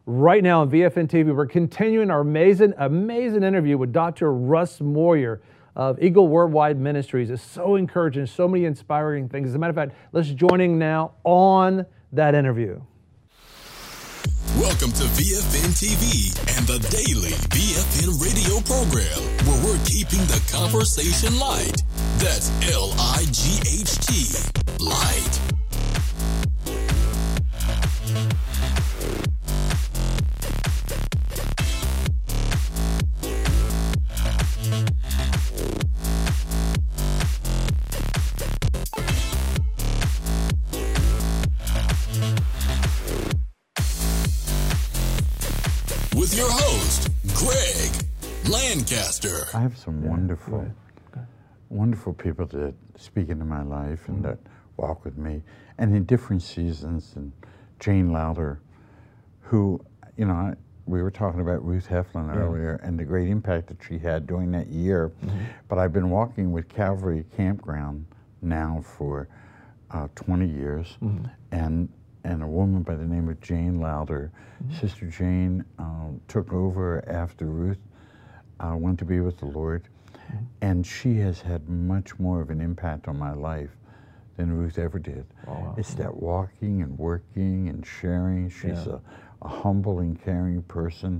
right now on VFN TV. We're continuing our amazing interview with Dr. Russ Moyer of Eagle Worldwide Ministries. It's so encouraging, so many inspiring things. As a matter of fact, let's join now on that interview. Welcome to VFN TV and the daily VFN radio program, where we're keeping the conversation light. That's L-I-G-H-T, light. With your host, Greg Lancaster. I have some wonderful people that speak into my life and that walk with me, and in different seasons. And Jane Lowder, who, you know, we were talking about Ruth Heflin earlier and the great impact that she had during that year. But I've been walking with Calvary Campground now for 20 years, and a woman by the name of Jane Lowder. Sister Jane took over after Ruth went to be with the Lord, and she has had much more of an impact on my life than Ruth ever did. Oh, wow. It's that walking and working and sharing. She's a humble and caring person.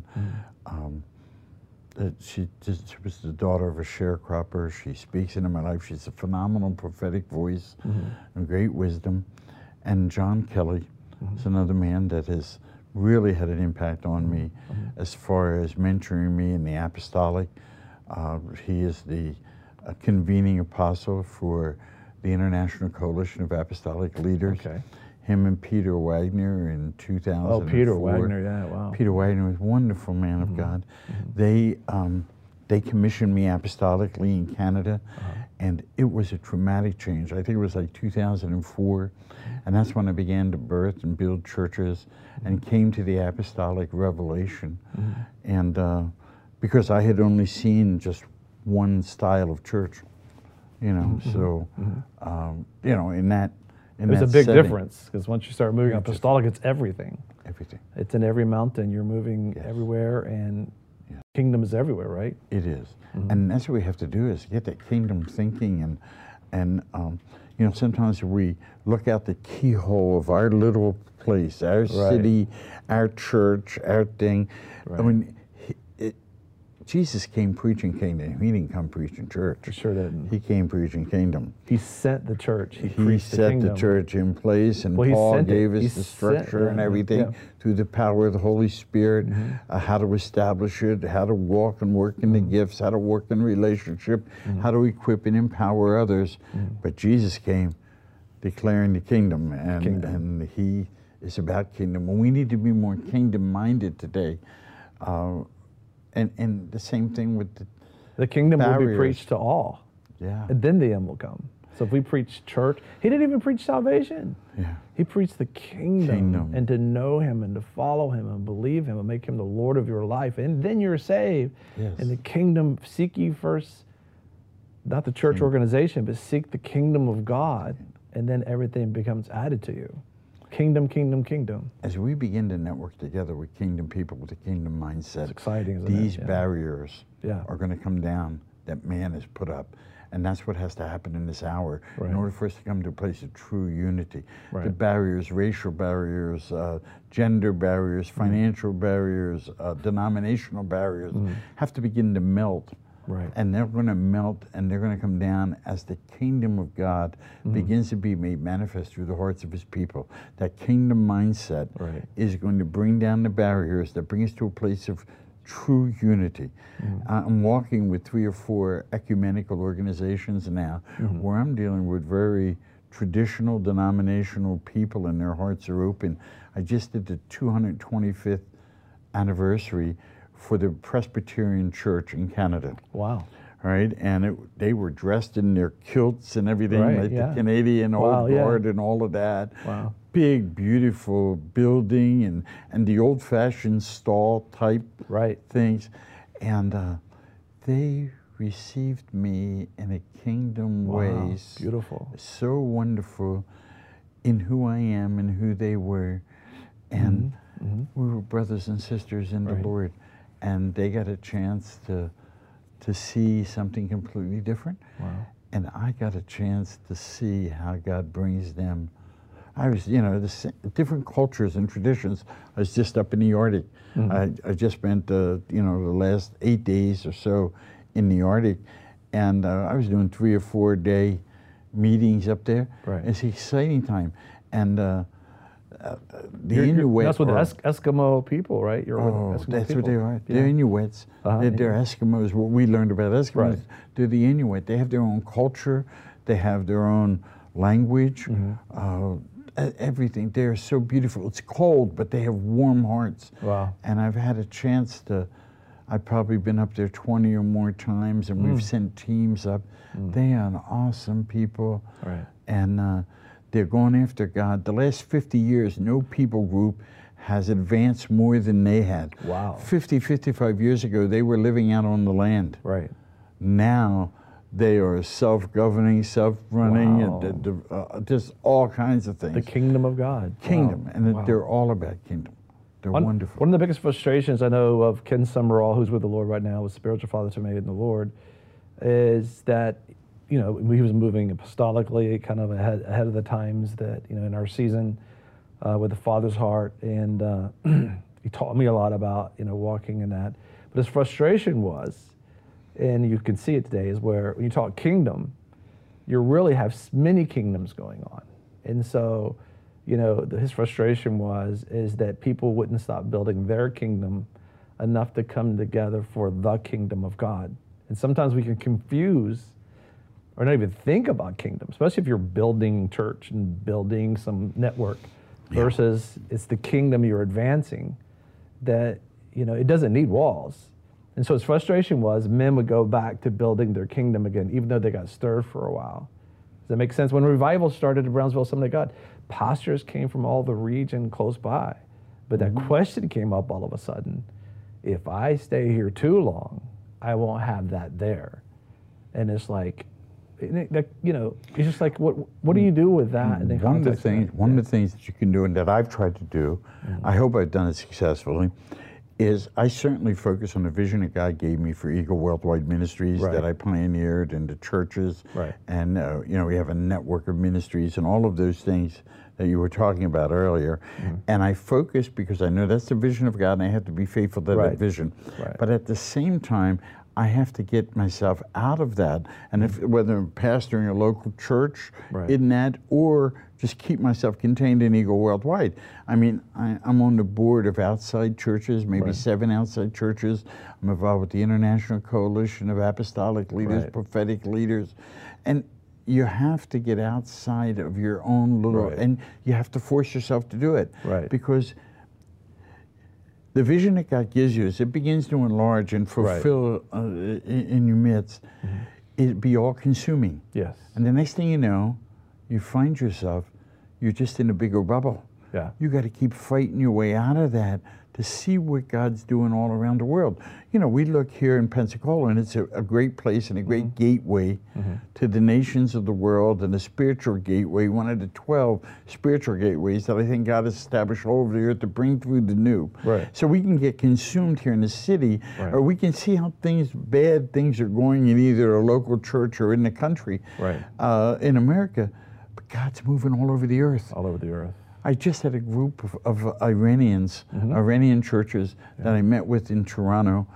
She was the daughter of a sharecropper. She speaks into my life. She's a phenomenal prophetic voice and great wisdom. And John Kelly is another man that has really had an impact on me as far as mentoring me in the apostolic. He is the convening apostle for the International Coalition of Apostolic Leaders. Him and Peter Wagner in 2004. Oh, Peter Wagner, yeah, wow. Peter Wagner was a wonderful man of God. They commissioned me apostolically in Canada, and it was a traumatic change. I think it was like 2004, and that's when I began to birth and build churches and came to the apostolic revelation. And because I had only seen just one style of church, you know, so, you know, in that There's a big difference, because once you start moving apostolic, it's everything. Everything. It's in every mountain. You're moving everywhere, and kingdom is everywhere, right? It is. And that's what we have to do, is get that kingdom thinking. And you know, sometimes we look out the keyhole of our little place, our city, our church, our thing. I mean, Jesus came preaching kingdom. He didn't come preaching church. He sure didn't. He came preaching kingdom. He sent the church. He preached the kingdom. Set the church in place, and Paul gave us the structure and everything through the power of the Holy Spirit, how to establish it, how to walk and work in the gifts, how to work in relationship, how to equip and empower others. But Jesus came declaring the kingdom, and he is about kingdom. And we need to be more kingdom-minded today. And the same thing with the kingdom barriers. will be preached to all. And then the end will come. So if we preach church, he didn't even preach salvation. He preached the kingdom, and to know him and to follow him and believe him and make him the Lord of your life. And then you're saved. And the kingdom, seek ye first, not the church organization, but seek the kingdom of God, and then everything becomes added to you. Kingdom, kingdom, kingdom. As we begin to network together with kingdom people with a kingdom mindset, it's exciting, isn't these it? barriers are going to come down that man has put up. And that's what has to happen in this hour in order for us to come to a place of true unity. The barriers, racial barriers, gender barriers, financial barriers, denominational barriers have to begin to melt. And they're going to melt, and they're going to come down as the kingdom of God begins to be made manifest through the hearts of his people. That kingdom mindset is going to bring down the barriers that bring us to a place of true unity. I'm walking with 3 or 4 ecumenical organizations now where I'm dealing with very traditional denominational people, and their hearts are open. I just did the 225th anniversary for the Presbyterian Church in Canada. Wow. Right? And they were dressed in their kilts and everything, like the Canadian Old Guard and all of that. Big, beautiful building, and the old-fashioned stall type things. And they received me in a kingdom way. Beautiful. So wonderful in who I am and who they were. And we were brothers and sisters in the Lord, and they got a chance to see something completely different. Wow. And I got a chance to see how God brings them. I was, you know, the different cultures and traditions. I was just up in the Arctic. I just spent, you know, the last 8 days or so in the Arctic, and I was doing 3 or 4 day meetings up there. Right. It's an exciting time, and the Inuit. That's what the Eskimo people, right? That's people. what they are. Yeah. They're Inuits. They're Eskimos. What we learned about Eskimos, they're the Inuit. They have their own culture. They have their own language. Everything. They're so beautiful. It's cold, but they have warm hearts. Wow. And I've had a chance to, I've probably been up there 20 or more times, and we've sent teams up. They are an awesome people. Right. And they're going after God. The last 50 years, no people group has advanced more than they had. Wow. 50, 55 years ago, they were living out on the land. Right. Now, they are self-governing, self-running, and just all kinds of things. The kingdom of God. Kingdom, and they're all about kingdom. They're wonderful. One of the biggest frustrations I know of Ken Summerall, who's with the Lord right now, with spiritual father to me in the Lord, is that, you know, he was moving apostolically, kind of ahead of the times that, you know, in our season with the Father's heart, and he taught me a lot about, you know, walking in that. But his frustration was, and you can see it today, is where when you talk kingdom, you really have many kingdoms going on. And so, you know, his frustration is that people wouldn't stop building their kingdom enough to come together for the kingdom of God. And sometimes we can confuse or not even think about kingdom, especially if you're building church and building some network versus it's the kingdom you're advancing that, you know, it doesn't need walls. And so his frustration was men would go back to building their kingdom again, even though they got stirred for a while. Does that make sense? When revival started in Brownsville, Assembly of God, pastors came from all the region close by. But that question came up all of a sudden. If I stay here too long, I won't have that there. And it's like, you know, it's just like, what do you do with that? One of the things that you can do, and that I've tried to do, I hope I've done it successfully, is I certainly focus on the vision that God gave me for Eagle Worldwide Ministries that I pioneered in the churches. And, you know, we have a network of ministries and all of those things that you were talking about earlier. And I focus because I know that's the vision of God, and I have to be faithful to that vision. But at the same time, I have to get myself out of that, and whether I'm pastoring a local church in that, or just keep myself contained in Eagle Worldwide. I mean, I'm on the board of outside churches, maybe 7 outside churches. I'm involved with the International Coalition of Apostolic Leaders, Prophetic Leaders, and you have to get outside of your own little, and you have to force yourself to do it, because the vision that God gives you, as it begins to enlarge and fulfill in your midst, it be all-consuming. Yes. And the next thing you know, you find yourself, you're just in a bigger bubble. Yeah. You got to keep fighting your way out of that to see what God's doing all around the world. You know, we look here in Pensacola, and it's a great place and a great gateway to the nations of the world, and a spiritual gateway, one of the 12 spiritual gateways that I think God has established all over the earth to bring through the new. So we can get consumed here in the city, or we can see how bad things are going in either a local church or in the country in America. But God's moving all over the earth. All over the earth. I just had a group of Iranians, Iranian churches that I met with in Toronto,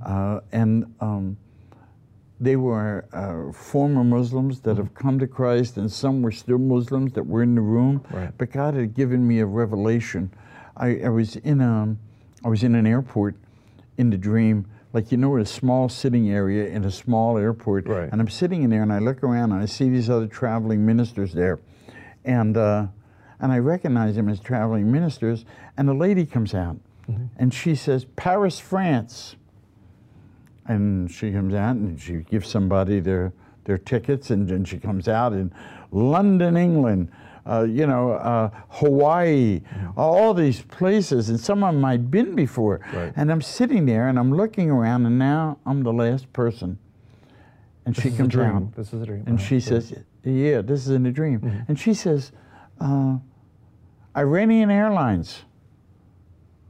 and they were former Muslims that have come to Christ, and some were still Muslims that were in the room. But God had given me a revelation. I was in an airport in the dream, like, you know, a small sitting area in a small airport, and I'm sitting in there, and I look around, and I see these other traveling ministers there, and I recognize them as traveling ministers, and a lady comes out, and she says, "Paris, France." And she comes out, and she gives somebody their tickets, and then she comes out in London, England, you know, Hawaii, all these places, and some of them I'd been before. And I'm sitting there, and I'm looking around, and now I'm the last person. And she comes out. This is a dream. And she says, "Yeah, this is in a dream." And she says, "Iranian Airlines."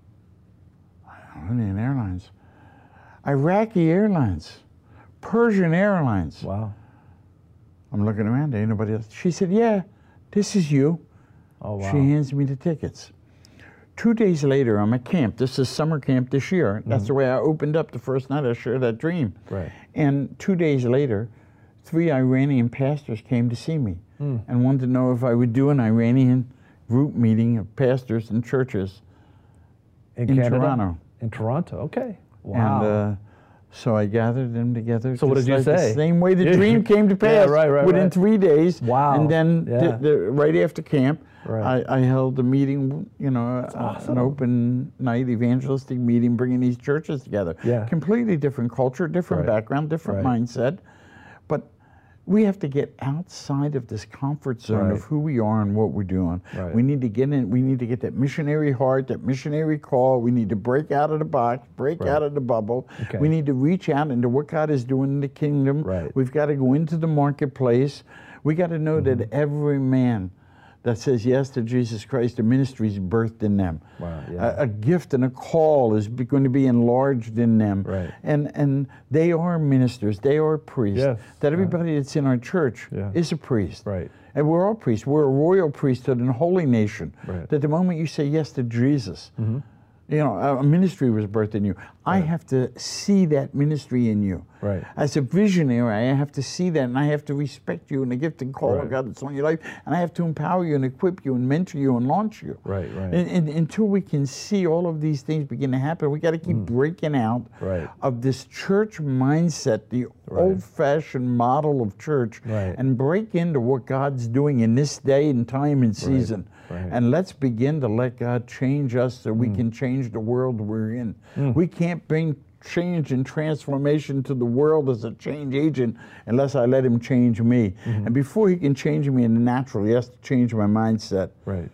Indian Airlines, Iraqi Airlines, Persian Airlines. Wow. I'm looking around, ain't nobody else. She said, yeah, this is you. Oh, wow. She hands me the tickets. 2 days later, I'm at camp. This is summer camp this year. That's the way I opened up the first night I shared that dream. Right. And 2 days later, 3 Iranian pastors came to see me and wanted to know if I would do an Iranian group meeting of pastors and churches in Toronto. In Toronto, okay. Wow. And so I gathered them together. So what did you say? The same way the dream came to pass. Within 3 days. Wow. And then right after camp, right. I held a meeting, an open night evangelistic meeting, bringing these churches together. Yeah. Completely different culture, different background, different mindset. But we have to get outside of this comfort zone of who we are and what we're doing. Right. We need to get in. We need to get that missionary heart, that missionary call. We need to break out of the box, break out of the bubble. Okay. We need to reach out into what God is doing in the kingdom. Right. We've got to go into the marketplace. We got to know that every man that says yes to Jesus Christ, the ministry is birthed in them. Wow, yeah. A gift and a call is going to be enlarged in them. Right. And they are ministers, they are priests. Yes. That everybody that's in our church is a priest. Right. And we're all priests. We're a royal priesthood and a holy nation. Right. That the moment you say yes to Jesus, a ministry was birthed in you. I have to see that ministry in you. Right. As a visionary, I have to see that, and I have to respect you and the gift and call of God that's on your life, and I have to empower you and equip you and mentor you and launch you. Right. And until we can see all of these things begin to happen, we got to keep breaking out of this church mindset, the old-fashioned model of church, and break into what God's doing in this day and time and season. And let's begin to let God change us so we can change the world we're in. We can't bring change and transformation to the world as a change agent unless I let him change me. And before he can change me in the natural, he has to change my mindset. Right.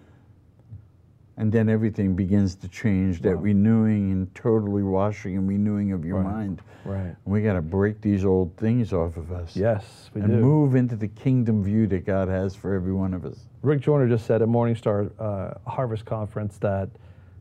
And then everything begins to change, that renewing and totally washing and renewing of your mind. Right. And we got to break these old things off of us. Yes, we do. And move into the kingdom view that God has for every one of us. Rick Joyner just said at Morningstar Harvest Conference that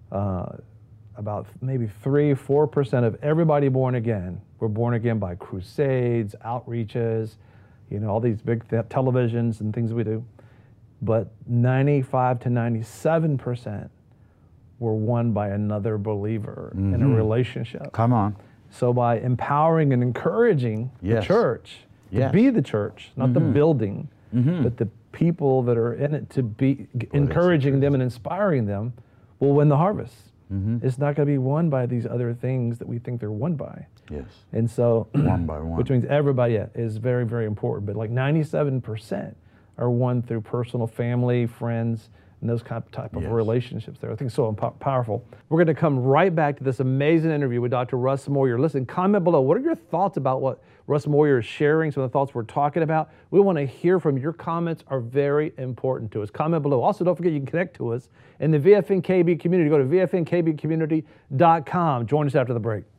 about maybe 3-4% of everybody born again were born again by crusades, outreaches, all these big televisions and things we do. But 95 to 97% were won by another believer in a relationship. Come on. So by empowering and encouraging the church to be the church, not the building, but the people that are in it, to be encouraging them and inspiring them, will win the harvest. It's not going to be won by these other things that we think they're won by. Yes. And so, one by one. Which means everybody is very, very important. But like 97% are won through personal, family, friends, and those type of relationships there. I think it's so powerful. We're going to come right back to this amazing interview with Dr. Russ Moyer. Listen, comment below. What are your thoughts about what Russ Moyer is sharing, some of the thoughts we're talking about? We want to hear from your comments, are very important to us. Comment below. Also, don't forget you can connect to us in the VFNKB community. Go to VFNKBcommunity.com. Join us after the break.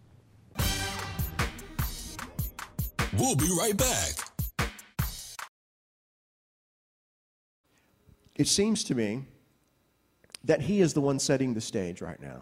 We'll be right back. It seems to me that he is the one setting the stage right now.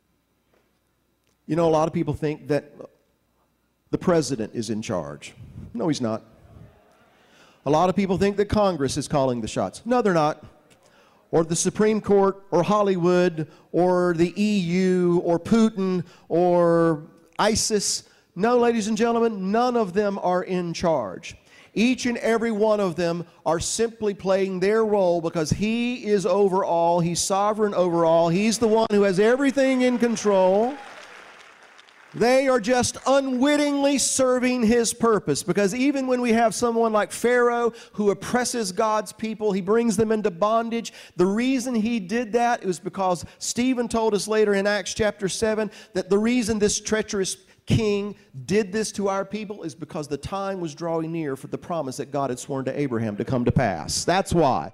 A lot of people think that the president is in charge. No, he's not. A lot of people think that Congress is calling the shots. No, they're not. Or the Supreme Court, or Hollywood, or the EU, or Putin, or ISIS. No, ladies and gentlemen, none of them are in charge. Each and every one of them are simply playing their role because he is over all. He's sovereign over all. He's the one who has everything in control. They are just unwittingly serving his purpose, because even when we have someone like Pharaoh who oppresses God's people, he brings them into bondage. The reason he did that was because Stephen told us later in Acts chapter 7 that the reason this treacherous king did this to our people is because the time was drawing near for the promise that God had sworn to Abraham to come to pass. That's why.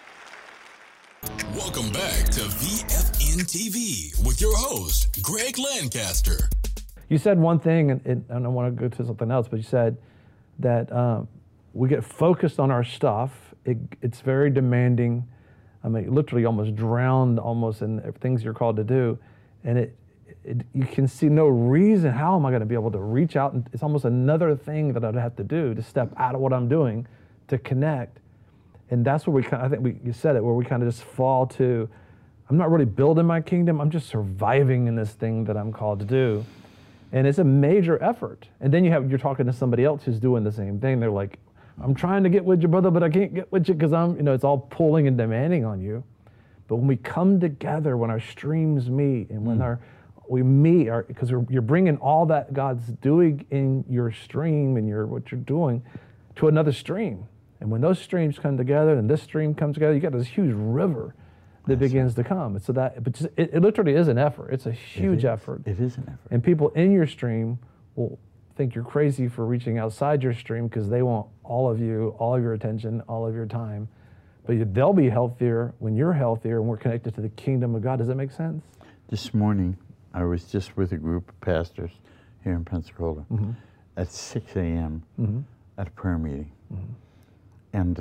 Welcome back to VFN TV with your host, Greg Lancaster. You said one thing, and I don't want to go to something else, but you said that we get focused on our stuff. It's very demanding. I mean, literally almost drowned almost in things you're called to do. And you can see no reason, how am I going to be able to reach out? And it's almost another thing that I'd have to do to step out of what I'm doing to connect. And that's where I think you said it, where we kind of just fall to, I'm not really building my kingdom, I'm just surviving in this thing that I'm called to do. And it's a major effort. And then you're talking to somebody else who's doing the same thing. They're like, I'm trying to get with you, brother, but I can't get with you because it's all pulling and demanding on you. But when we come together, when our streams meet, and when we meet, because you're bringing all that God's doing in your stream and what you're doing to another stream. And when those streams come together and this stream comes together, you got this huge river that begins to come. And so it literally is an effort. It's a huge effort. It is an effort. And people in your stream will think you're crazy for reaching outside your stream because they want all of you, all of your attention, all of your time. But they'll be healthier when you're healthier and we're connected to the kingdom of God. Does that make sense? This morning, I was just with a group of pastors here in Pensacola at 6 a.m. At a prayer meeting. And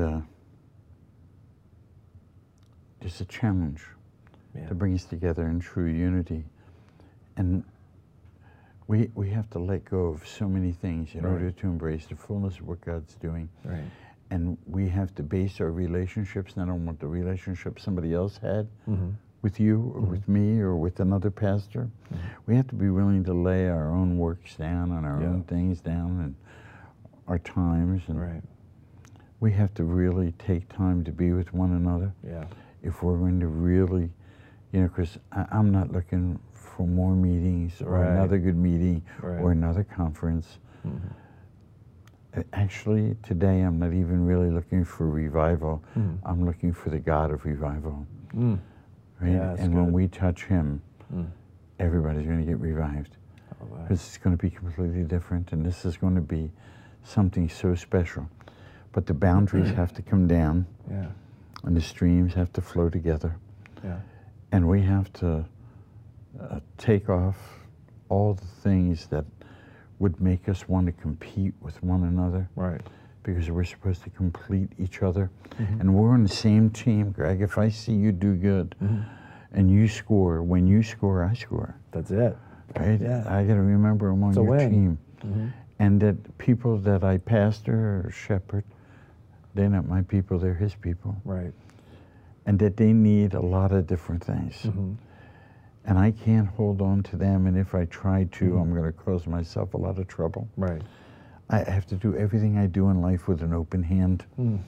there's a challenge to bring us together in true unity. And we have to let go of so many things in order to embrace the fullness of what God's doing. Right. And we have to base our relationships not on what the relationship somebody else had with you or with me or with another pastor. We have to be willing to lay our own works down and our own things down and our times. And we have to really take time to be with one another. Yeah. If we're going to really, because I'm not looking for more meetings or another good meeting or another conference. Actually, today I'm not even really looking for revival. I'm looking for the God of revival. Right? Yeah, and when we touch Him, everybody's going to get revived. Because it's going to be completely different, and this is going to be something so special. But the boundaries have to come down, and the streams have to flow together. And we have to take off all the things that would make us want to compete with one another. Right. Because we're supposed to complete each other. And we're on the same team, Greg. If I see you do good and you score, when you score, I score. That's it. Right? Yeah. I got to remember I'm on your team. And that people that I pastor or shepherd, they're not my people, they're His people. Right. And that they need a lot of different things. And I can't hold on to them, and if I try to, I'm going to cause myself a lot of trouble. Right. I have to do everything I do in life with an open hand,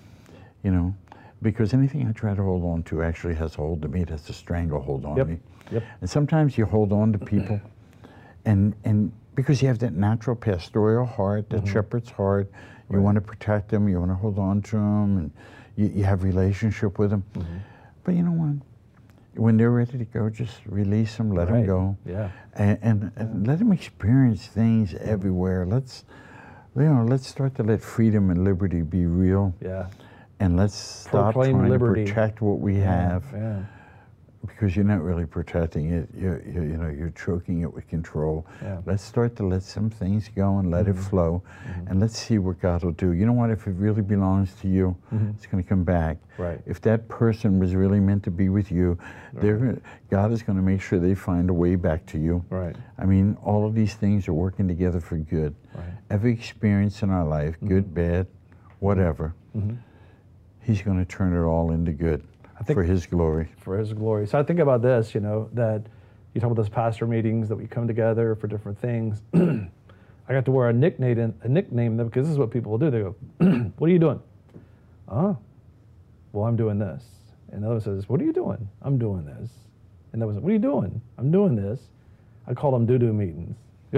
because anything I try to hold on to actually has a hold of me. It has a stranglehold on me. And sometimes you hold on to people, and because you have that natural pastoral heart, that shepherd's heart, you want to protect them, you want to hold on to them, and you have relationship with them. But you know what? When they're ready to go, just release them, let them go. And let them experience things everywhere. Let's start to let freedom and liberty be real. And let's stop trying to protect what we have. Because you're not really protecting it. You're choking it with control. Let's start to let some things go and let it flow, and let's see what God will do. You know what? If it really belongs to you, it's going to come back. If that person was really meant to be with you, God is going to make sure they find a way back to you. I mean, all of these things are working together for good. Every experience in our life, good, bad, whatever, He's going to turn it all into good. For His glory. For His glory. So I think about this, that you talk about those pastor meetings that we come together for different things. I got to wear a nickname because this is what people will do. They go, "What are you doing?" "Oh, well, I'm doing this." And the other says, "What are you doing?" "I'm doing this." And the other says, "What are you doing?" "I'm doing this." I call them do-do meetings.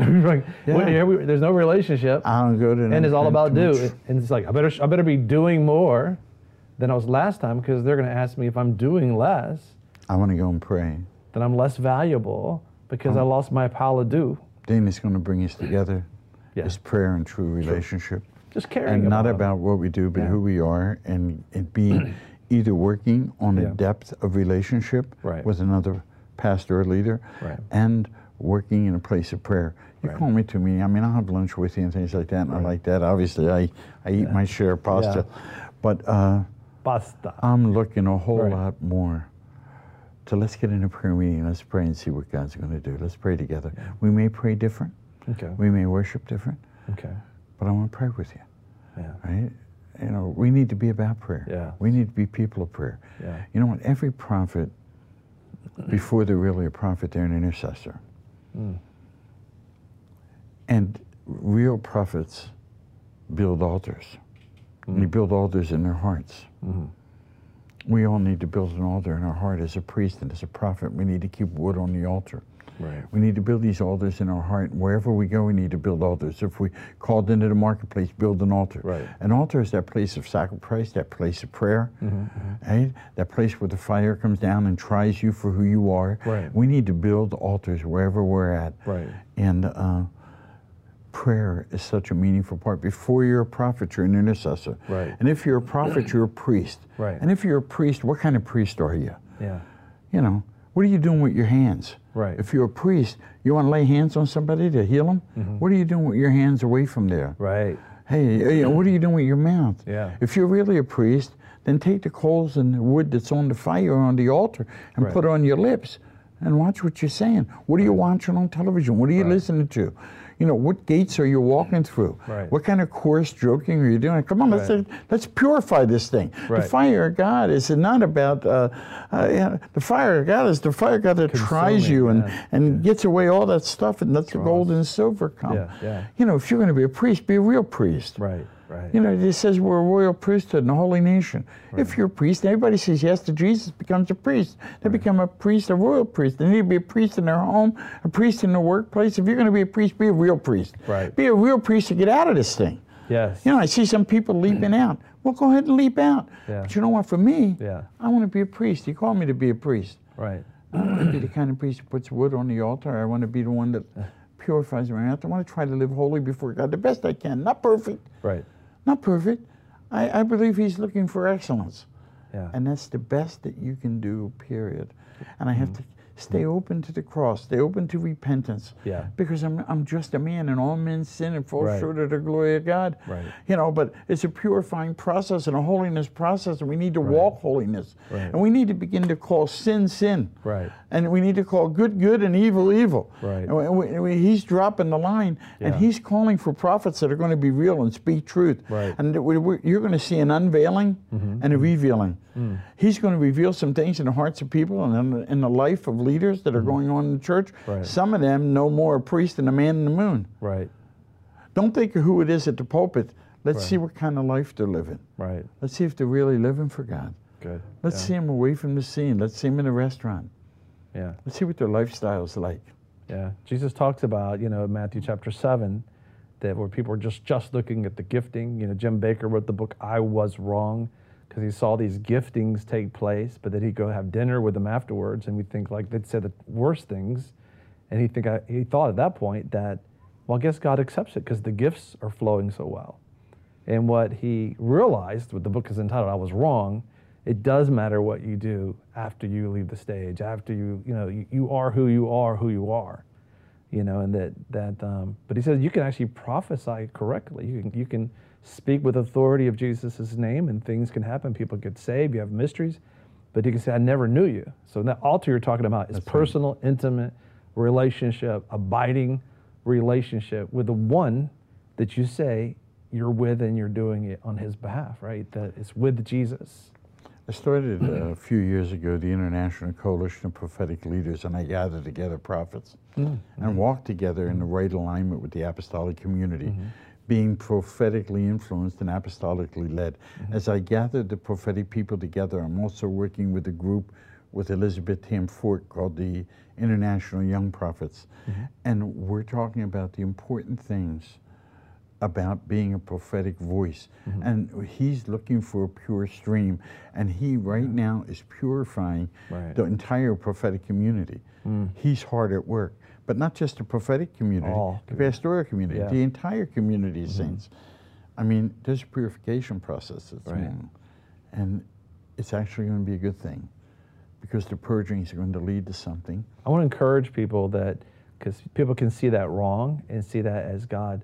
There's no relationship. I don't go to them. And it's all about do. And it's like, I better be doing more than I was last time, because they're going to ask me if I'm doing less. I want to go and pray. Then I'm less valuable because I lost my pile of do. Then it's going to bring us together. It's prayer and true relationship. Just caring and not about what we do, but who we are, and being either working on a depth of relationship with another pastor or leader, and working in a place of prayer. You call me to me. I mean, I'll have lunch with you and things like that, and I like that. Obviously, I eat my share of pasta, but I'm looking a whole lot more So let's get in a prayer meeting. Let's pray and see what God's going to do. Let's pray together. Yeah. We may pray different. Okay. We may worship different. Okay. But I want to pray with you. Yeah. Right? You know, we need to be about prayer. Yeah. We need to be people of prayer. Yeah. You know what? Every prophet, before they're really a prophet, they're an intercessor. Mm. And real prophets build altars. Mm. And they build altars in their hearts. Mm-hmm. We all need to build an altar in our heart as a priest and as a prophet. We need to keep wood on the altar. Right. We need to build these altars in our heart. Wherever we go, we need to build altars. If we called into the marketplace, build an altar. Right. An altar is that place of sacrifice, that place of prayer, right? That place where the fire comes down and tries you for who you are. Right. We need to build altars wherever we're at. Right. And prayer is such a meaningful part. Before you're a prophet, you're an intercessor. Right. And if you're a prophet, you're a priest. Right. And if you're a priest, what kind of priest are you? Yeah. You know, what are you doing with your hands? Right. If you're a priest, you want to lay hands on somebody to heal them? Mm-hmm. What are you doing with your hands away from there? Right. Hey, what are you doing with your mouth? Yeah. If you're really a priest, then take the coals and the wood that's on the fire on the altar and put it on your lips and watch what you're saying. What are you watching on television? What are you listening to? You know, what gates are you walking through? Right. What kind of coarse joking are you doing? Come on, let's purify this thing. Right. The fire of God is not about, the fire of God is the fire of God that tries you and gets away all that stuff and lets the gold and silver come. Yeah, yeah. You know, if you're going to be a priest, be a real priest. Right. Right. You know, it says we're a royal priesthood and a holy nation. Right. If you're a priest, everybody says yes to Jesus, becomes a priest. They become a priest, a royal priest. They need to be a priest in their home, a priest in their workplace. If you're going to be a priest, be a real priest. Right. Be a real priest to get out of this thing. Yes. You know, I see some people leaping out. Well, go ahead and leap out. Yeah. But you know what? For me, yeah. I want to be a priest. You call me to be a priest. Right. I want to be the kind of priest who puts wood on the altar. I want to be the one that purifies my mouth. I want to try to live holy before God the best I can. Not perfect. Right. Not perfect. I believe he's looking for excellence. Yeah. And that's the best that you can do, period. And I have to stay open to the cross, stay open to repentance. Yeah. Because I'm just a man and all men sin and fall short of the glory of God. Right. You know, but it's a purifying process and a holiness process, and we need to walk holiness. Right. And we need to begin to call sin, sin. Right. And we need to call good, good, and evil, evil. Right. And he's dropping the line, and he's calling for prophets that are going to be real and speak truth. Right. And you're going to see an unveiling and a revealing. Mm. He's going to reveal some things in the hearts of people and in the life of leaders that are going on in the church. Right. Some of them know more a priest than a man in the moon. Right. Don't think of who it is at the pulpit. Let's see what kind of life they're living. Right. Let's see if they're really living for God. Good. Let's see them away from the scene. Let's see them in a restaurant. Yeah. Let's see what their lifestyle's like. Yeah. Jesus talks about, Matthew chapter 7, that where people are just looking at the gifting. Jim Baker wrote the book I Was Wrong, because he saw these giftings take place, but then he'd go have dinner with them afterwards, and we think like they'd say the worst things, and he thought at that point that, well, I guess God accepts it because the gifts are flowing so well. And what he realized, what the book is entitled, I Was Wrong, it does matter what you do after you leave the stage, after you are who you are, and but he says you can actually prophesy correctly. You can speak with authority of Jesus' name, and things can happen. People get saved. You have mysteries, but you can say, I never knew you. So that altar you're talking about is personal, intimate relationship, abiding relationship with the one that you say you're with, and you're doing it on his behalf, right? That it's with Jesus. I started a few years ago the International Coalition of Prophetic Leaders, and I gathered together prophets and walked together in the right alignment with the apostolic community, being prophetically influenced and apostolically led. As I gathered the prophetic people together, I'm also working with a group with Elizabeth Tam Fort called the International Young Prophets. And we're talking about the important things about being a prophetic voice. And he's looking for a pure stream. And he right now is purifying the entire prophetic community. He's hard at work. But not just the prophetic community, the pastoral community, the entire community of saints. I mean, there's a purification process that's going on. And it's actually going to be a good thing, because the purgings are going to lead to something. I want to encourage people that, because people can see that wrong and see that as God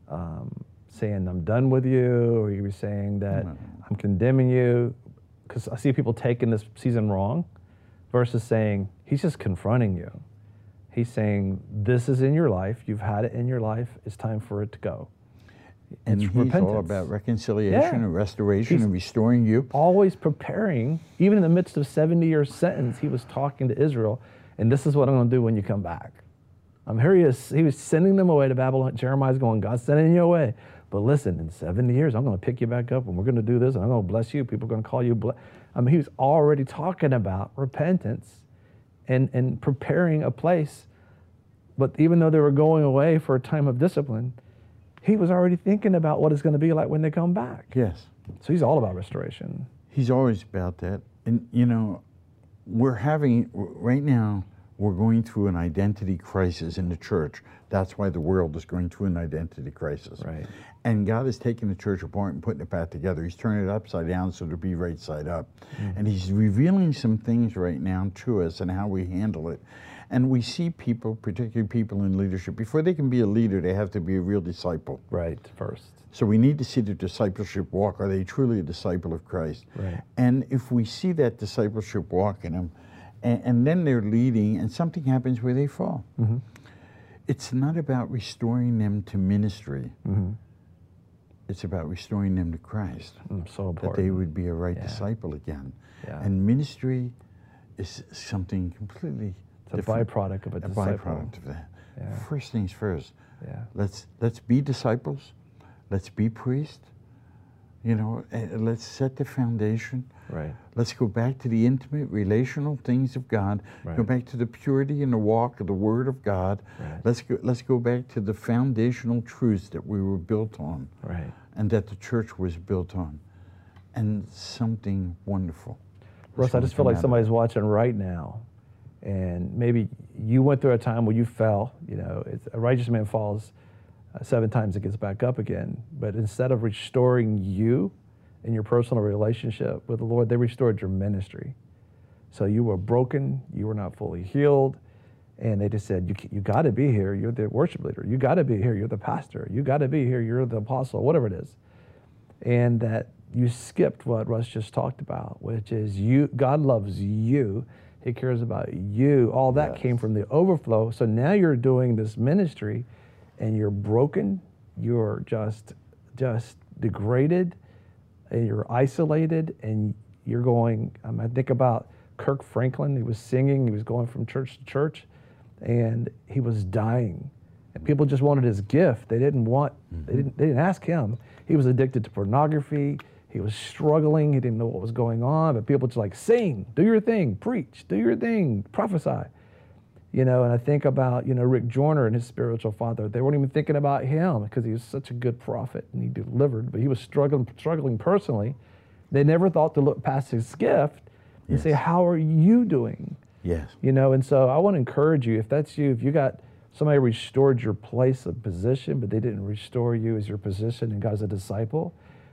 saying, I'm done with you, or you were saying that I'm condemning you, because I see people taking this season wrong, versus saying, he's just confronting you. He's saying, this is in your life. You've had it in your life. It's time for it to go. And he's repentance. All about reconciliation and restoration and restoring you. Always preparing, even in the midst of 70-year sentence, he was talking to Israel, and this is what I'm going to do when you come back. Here he is. He was sending them away to Babylon. Jeremiah's going, God's sending you away. But listen, in 70 years, I'm going to pick you back up, and we're going to do this, and I'm going to bless you. People are going to call you he was already talking about repentance and preparing a place. But even though they were going away for a time of discipline, he was already thinking about what it's going to be like when they come back. Yes. So he's all about restoration. He's always about that. And, right now, we're going through an identity crisis in the church. That's why the world is going through an identity crisis. Right. And God is taking the church apart and putting it back together. He's turning it upside down so it'll be right side up. Mm-hmm. And he's revealing some things right now to us and how we handle it. And we see people, particularly people in leadership, before they can be a leader, they have to be a real disciple. Right, first. So we need to see the discipleship walk. Are they truly a disciple of Christ? Right. And if we see that discipleship walk in them, and then they're leading, and something happens where they fall. Mm-hmm. It's not about restoring them to ministry. Mm-hmm. It's about restoring them to Christ. So important. That they would be a right disciple again. Yeah. And ministry is something completely different. It's a byproduct of a disciple. A byproduct of that. Yeah. First things first. Yeah. Let's be disciples. Let's be priests. Let's set the foundation. Right. Let's go back to the intimate, relational things of God. Right. Go back to the purity and the walk of the Word of God. Right. Let's go back to the foundational truths that we were built on. Right. And that the church was built on. And something wonderful. Russ, I just feel like somebody's watching right now, and maybe you went through a time where you fell. A righteous man falls 7 times and gets back up again. But instead of restoring you in your personal relationship with the Lord, they restored your ministry. So you were broken, you were not fully healed, and they just said, you got to be here, you're the worship leader. You got to be here, you're the pastor. You got to be here, you're the apostle, whatever it is. And that you skipped what Russ just talked about, which is God loves you. He cares about you. All that came from the overflow. So now you're doing this ministry, and you're broken, you're just degraded, and you're isolated, and you're going, I think about Kirk Franklin. He was singing, he was going from church to church, and he was dying. And people just wanted his gift. They didn't ask him. He was addicted to pornography. He was struggling. He didn't know what was going on, but people just sing, do your thing, preach, do your thing, prophesy. And I think about, Rick Joyner and his spiritual father. They weren't even thinking about him because he was such a good prophet and he delivered, but he was struggling personally. They never thought to look past his gift and say, how are you doing? Yes. And so I want to encourage you, if that's you, if you got somebody restored your place of position, but they didn't restore you as your position and God as a disciple,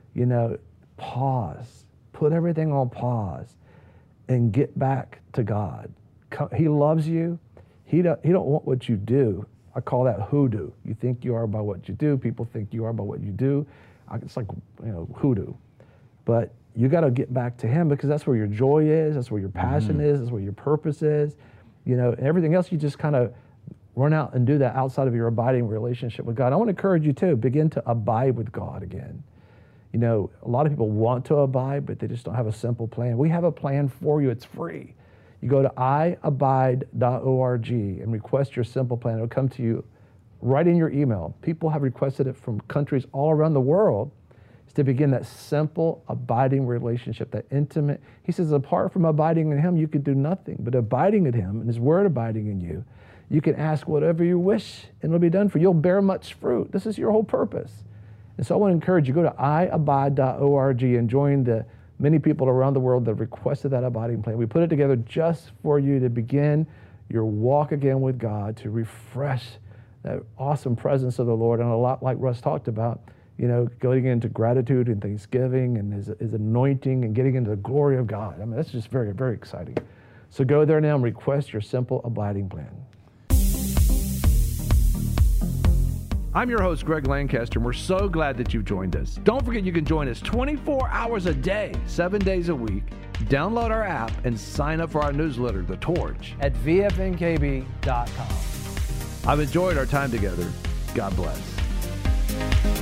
pause, put everything on pause and get back to God. He loves you. He don't want what you do. I call that hoodoo. You think you are by what you do. People think you are by what you do. It's like, hoodoo. But you got to get back to Him because that's where your joy is. That's where your passion is. That's where your purpose is. And everything else you just kind of run out and do that outside of your abiding relationship with God. I want to encourage you too, begin to abide with God again. A lot of people want to abide, but they just don't have a simple plan. We have a plan for you. It's free. You go to iabide.org and request your simple plan. It'll come to you right in your email. People have requested it from countries all around the world. It's to begin that simple, abiding relationship, that intimate. He says, apart from abiding in Him, you could do nothing. But abiding in Him and His Word abiding in you, you can ask whatever you wish and it'll be done for you. You'll bear much fruit. This is your whole purpose. And so I want to encourage you, go to iabide.org and join the many people around the world that have requested that abiding plan. We put it together just for you to begin your walk again with God, to refresh that awesome presence of the Lord. And a lot like Russ talked about, going into gratitude and thanksgiving and his anointing and getting into the glory of God. That's just very, very exciting. So go there now and request your simple abiding plan. I'm your host, Greg Lancaster, and we're so glad that you've joined us. Don't forget you can join us 24 hours a day, 7 days a week, Download our app and sign up for our newsletter, The Torch, at vfnkb.com. I've enjoyed our time together. God bless.